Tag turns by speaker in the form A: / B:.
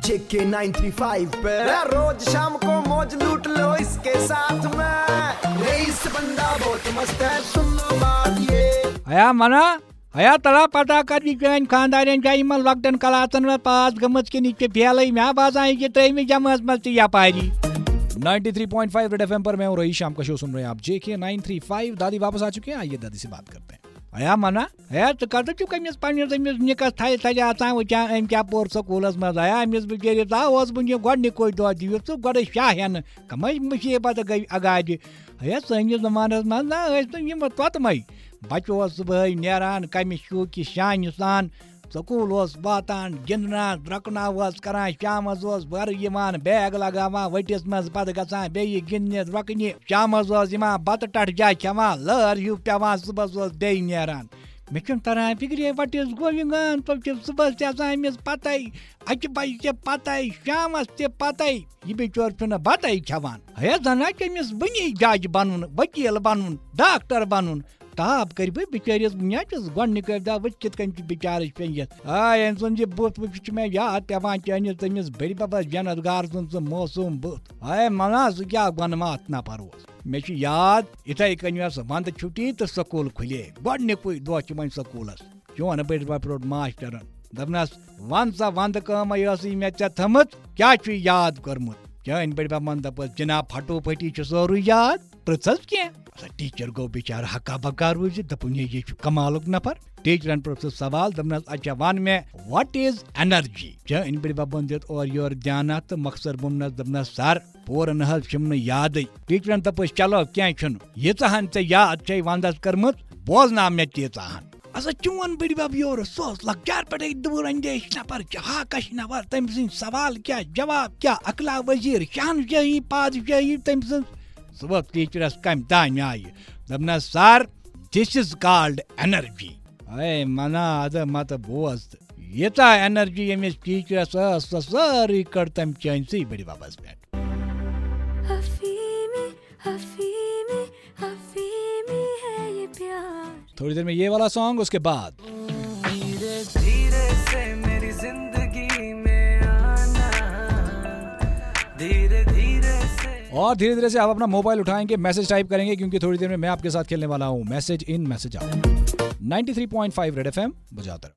A: JK 935 पे रोज शाम को मौज लूट लो इसके साथ में। रईस बंदा बहुत मस्त है, सुन लो बात ये।
B: आया मना आया तला पता कर चैन खानदान इन लकटन कलासन में पास गमत के नीचे फैल मैं बाजा कि त्रेमी जमात मत पारी 93.5 रेड एफएम पर मैं हूं रही। शाम का शो सुन रहे हैं आप JK 935। दादी वापस आ चुके हैं, आइए दादी से बात करते हैं। आया मना आया तो कर चुका मिस पानी मिस निकस थाई थजा आसान वचा एम क्या पोर स्कूलस मज आया मिस बिचारे दावस बुन गोडनी कोई दो दियो तो गोड शाहन कमई मुझे पता गई अगाज आया सनी जमानस मज ना यम ततमई बच्चो सुबह नेरान कम शूक शान सान स्कूल वातान गिंदना द्रकना करान शामस बर बैग लगावा वटिस मज पे गसान बे गिंदने द्रकने शामस बत टट जाए खेवान लहर हूँ पेवान सुबह बे नेरान मे तरान फिक्रे वट इज गोइंग ऑन तुम सुबह अमिस पत अच बजे पत शामस तत यह बिचोर बत खेवान है जन अमिस बनी जज बन वकील बन डॉक्टर बन ताप कर बिचारिस गोनिक दह वो कित बिचार पे सुन बुत वो मे याद पेवान चैनिस तमिस बड़ बबस जनत गार सुन मौसूम बुत मना सह क्या बन अत नफर मे याद इथे कन वंद छुट्टी तो स्कूल खुले गोनिक दह वो स्कूलस चोन बड़ बब रोट मास्टरन दपनस वन सा वंद कम मे ऐ थमत क्या याद कर्मुत चन बड़ बबन दपस जनाब फटो फटी सोरू याद पृथस क्या टीचर गो बेचार हक्का बक्का रोज दपुन ये कमाल नफर टीचरन प्रोफेसर सवाल दपनस अच्छा वन में व्हाट इज एनर्जी चन बड़ बबन दित और योर ध्यान तो मकसद बुमनस दपनस सर पोरन हल छिम याद टीचरन दपस चलो क्या यीहन ऐ याद चे वंदस कर्मत बोजना मे तीहन अच्छा चोन बड़ बब योर सो लकचार पे दूर अंदेश नफर हा कश नफर तम सवाल क्या जवाब क्या अकला वजीर शहनशाही पादशाही तम सुबह टीचरस कम तान आय दपनस sir this is called energy मना अद मत बोज यीता एनर्जी यमिस टीचरस सारी कर तम चैनसी बड़ बबस पे थोड़ी देर में ये वाला सॉन्ग, उसके बाद
C: धीरे धीरे से मेरी जिंदगी में आना, धीरे धीरे से
B: और धीरे धीरे से आप अपना मोबाइल उठाएंगे, मैसेज टाइप करेंगे क्योंकि थोड़ी देर में मैं आपके साथ खेलने वाला हूँ message in message out. 93.5 red FM बजाता रहो।